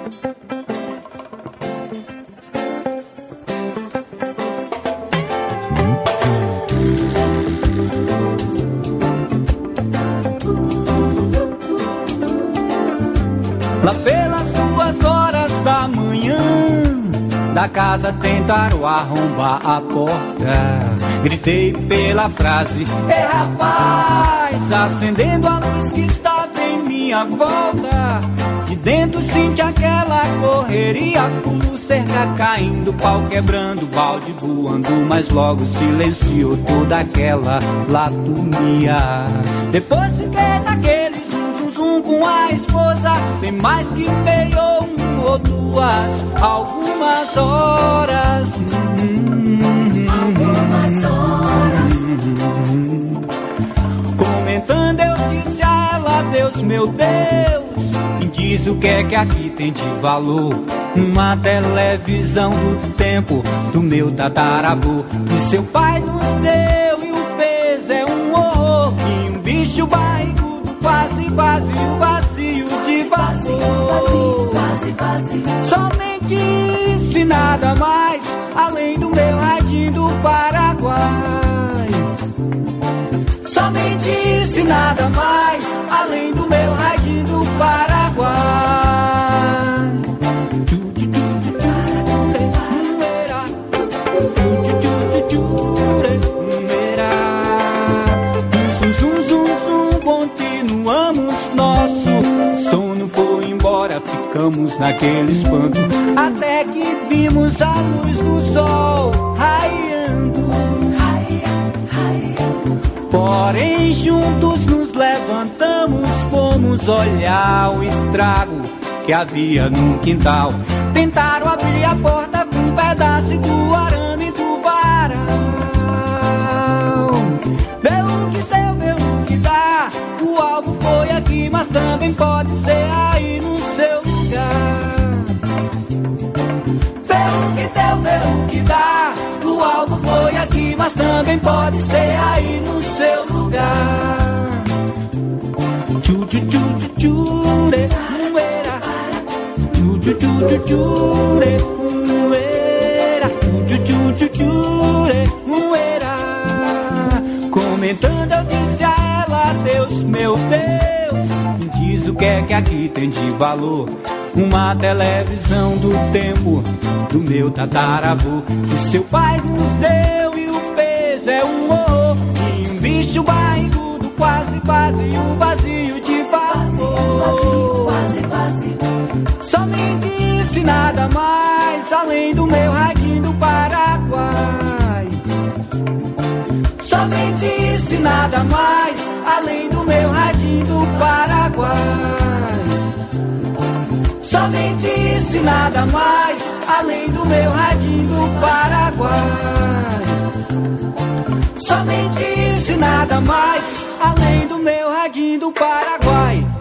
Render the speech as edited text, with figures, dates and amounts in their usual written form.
Lá pelas 2h da manhã, da casa tentaram arrombar a porta. Gritei pela frase: "Ei, rapaz!", acendendo a luz que estava em minha volta. De dentro senti aquela correria, pulo, cerca caindo, pau quebrando, balde voando, mas logo silenciou toda aquela latonia. Depois fiquei naquele zum com a esposa, tem mais que meia ou 1 ou 2, algumas horas. Algumas horas. Comentando eu disse a ela: "Deus, meu Deus, me diz o que é que aqui tem de valor. Uma televisão do tempo do meu tataravô, que seu pai nos deu, e o peso é um horror, e um bicho barrigudo quase vazio, vazio de vazio, vazio. Somente se nada mais, além do meu radinho do Paraguai. Somente se nada mais, além do meu radinho do Paraguai. Continuamos, nosso sono foi embora, ficamos naquele espanto, até que vimos a luz do sol raiando. Porém juntos nos levantamos, fomos olhar o estrago que havia no quintal. Tentaram abrir a porta com um pedaço do arame do varal. Deu o que deu, deu o que dá. O alvo foi aqui, mas também pode ser aí no seu lugar. Deu o que deu, deu o que dá. O alvo foi aqui, mas também pode ser aí no seu lugar. Tchu tchu tchu tchu tchu re muera. Tchu tchu tchu tchu tchu re muera. Tchu tchu tchu tchu re muera. Comentando eu disse a ela: "Deus, meu Deus, me diz o que é que aqui tem de valor. Uma televisão do tempo do meu tataravô, que seu pai nos deu, e o peso é um horror, e um bicho barrigudo quase vazio, vazio de vazio, vazio. Somente isso e nada mais, além do meu radinho do Paraguai. Somente isso e nada mais, além do meu radinho do Paraguai. Somente isso e nada mais, além do meu radinho do Paraguai. Somente isso e nada mais, além do meu radinho do Paraguai.